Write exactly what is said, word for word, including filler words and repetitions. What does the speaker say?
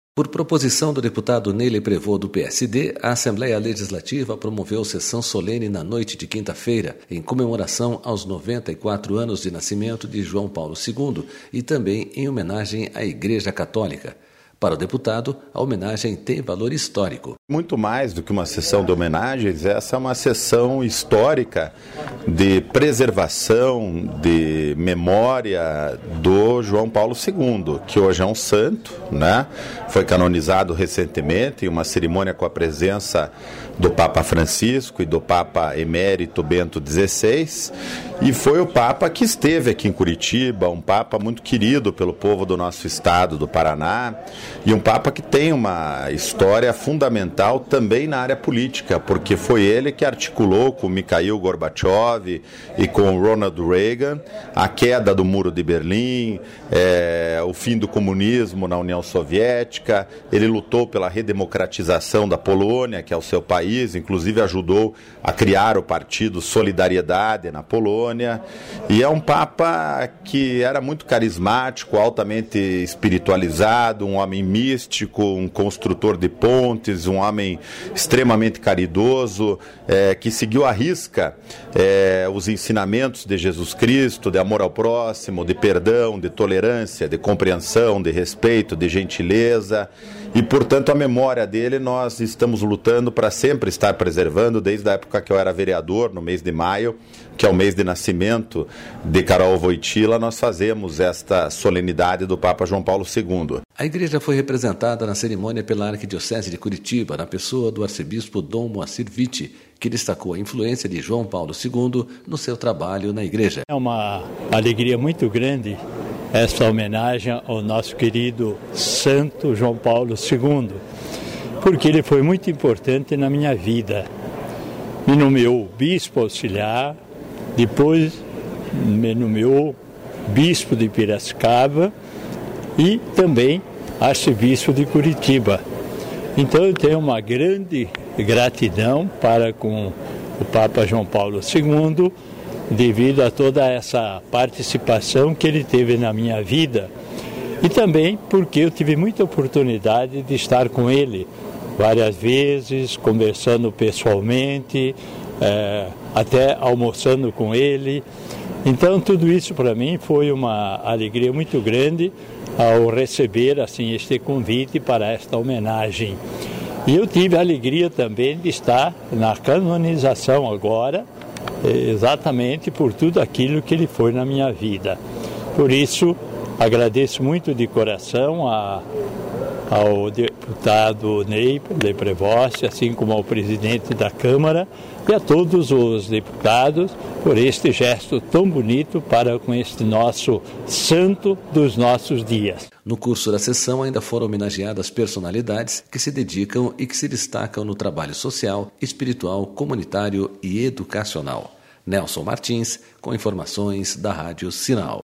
Por proposição do deputado Neile Prevot, do P S D, a Assembleia Legislativa promoveu sessão solene na noite de quinta-feira, em comemoração aos noventa e quatro anos de nascimento de João Paulo segundo e também em homenagem à Igreja Católica. Para o deputado, a homenagem tem valor histórico. Muito mais do que uma sessão de homenagens, essa é uma sessão histórica de preservação, de memória do João Paulo segundo, que hoje é um santo, né? Foi canonizado recentemente em uma cerimônia com a presença do Papa Francisco e do Papa Emérito Bento dezesseis, e foi o Papa que esteve aqui em Curitiba, um Papa muito querido pelo povo do nosso estado, do Paraná, e um Papa que tem uma história fundamental também na área política, porque foi ele que articulou com Mikhail Gorbachev e com Ronald Reagan a queda do Muro de Berlim, é, o fim do comunismo na União Soviética. Ele lutou pela redemocratização da Polônia, que é o seu país, inclusive ajudou a criar o partido Solidariedade na Polônia, e é um Papa que era muito carismático, altamente espiritualizado, um homem místico, um construtor de pontes, um homem extremamente caridoso, é, que seguiu à risca é, os ensinamentos de Jesus Cristo, de amor ao próximo, de perdão, de tolerância, de compreensão, de respeito, de gentileza, e portanto a memória dele nós estamos lutando para sempre estar preservando, desde a época que eu era vereador, no mês de maio, que é o mês de nascimento de Carol Wojtyla, nós fazemos esta solenidade do Papa João Paulo segundo. A igreja foi representada na cerimônia pela Arquidiocese de Curitiba, na pessoa do arcebispo Dom Moacir Witte, que destacou a influência de João Paulo segundo no seu trabalho na igreja. É uma alegria muito grande esta homenagem ao nosso querido Santo João Paulo segundo, porque ele foi muito importante na minha vida. Me nomeou bispo auxiliar, depois me nomeou bispo de Piracicaba e também arcebispo de Curitiba. Então eu tenho uma grande gratidão para com o Papa João Paulo segundo, devido a toda essa participação que ele teve na minha vida, e também porque eu tive muita oportunidade de estar com ele várias vezes, conversando pessoalmente, é, até almoçando com ele. Então tudo isso para mim foi uma alegria muito grande ao receber assim este convite para esta homenagem. E eu tive a alegria também de estar na canonização agora, exatamente por tudo aquilo que ele foi na minha vida. Por isso, agradeço muito de coração a, ao deputado Neile Prevot, assim como ao presidente da Câmara, e a todos os deputados por este gesto tão bonito para com este nosso santo dos nossos dias. No curso da sessão ainda foram homenageadas personalidades que se dedicam e que se destacam no trabalho social, espiritual, comunitário e educacional. Nelson Martins, com informações da Rádio Sinal.